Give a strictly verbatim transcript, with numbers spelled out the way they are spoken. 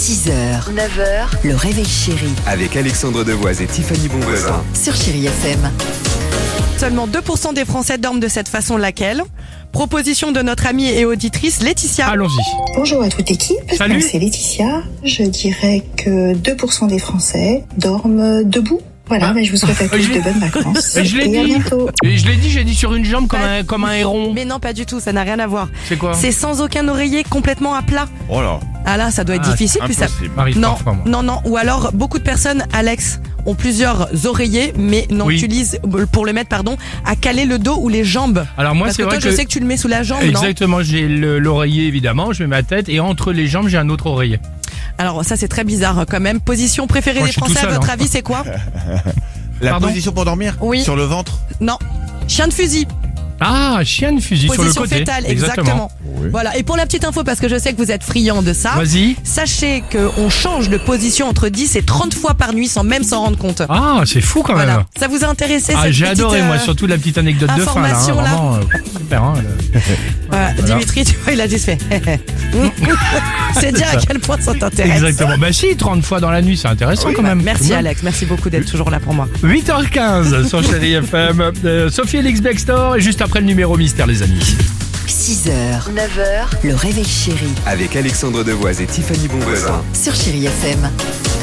six heures, neuf heures, le réveil chéri Avec Alexandre Devoise et Tiffany Bonvoisin. sur Chéri F M. Seulement deux pour cent des Français dorment de cette façon. Laquelle? Proposition de notre amie et auditrice Laetitia. Allons-y. Bonjour à toute l'équipe, Salut. Donc, c'est Laetitia. Je dirais que deux pour cent des Français dorment debout. Voilà, Ah. mais je vous souhaite à tous Je l'ai- de bonnes vacances. Et je l'ai et à dit. bientôt. Et je l'ai dit, j'ai dit sur une jambe comme Pas- un, comme un héron. Mais non, pas du tout, ça n'a rien à voir. C'est quoi? C'est sans aucun oreiller, complètement à plat. Oh là, Ah là, ça doit être Ah, difficile. Puis ça... impossible. M'arrive Non, parfois, moi. non, non. Ou alors, beaucoup de personnes, Alex, ont plusieurs oreillers, mais n'en Oui. utilisent, pour le mettre, pardon, à caler le dos ou les jambes. Alors moi, Parce c'est que vrai toi, que... je sais que tu le mets sous la jambe, non? Exactement, j'ai le- l'oreiller évidemment, je mets ma tête et entre les jambes j'ai un autre oreiller. Alors ça, c'est très bizarre hein, quand même. Position préférée Moi, des je suis tout Français, à seul, votre hein. avis, c'est quoi? La Pardon position pour dormir Oui. Sur le ventre Non. Chien de fusil. Ah, chien de fusil sur le Position côté. fétale, exactement. Oui. Voilà. Et pour la petite info, parce que je sais que vous êtes friand de ça, Vas-y. sachez qu'on change de position entre dix et trente fois par nuit sans même s'en rendre compte. Ah, c'est fou quand même. Voilà. Ça vous a intéressé Ah, cette j'ai petite, adoré euh, moi, surtout la petite anecdote de fin là. hein, information, là. Vraiment, euh, super. Hein, le- voilà. Dimitri, tu vois, il a juste fait. C'est dire à quel point ça t'intéresse. Exactement. Bah si, trente fois dans la nuit, c'est intéressant quand même. Merci C'est bien. Alex, merci beaucoup d'être toujours là pour moi. huit heures quinze sur Chéri F M. Euh, Sophie Elix Bextor et juste après le numéro mystère les amis. six heures, neuf heures, le réveil chéri Avec Alexandre Devoise et Tiffany Bonvoisin. sur Chéri F M.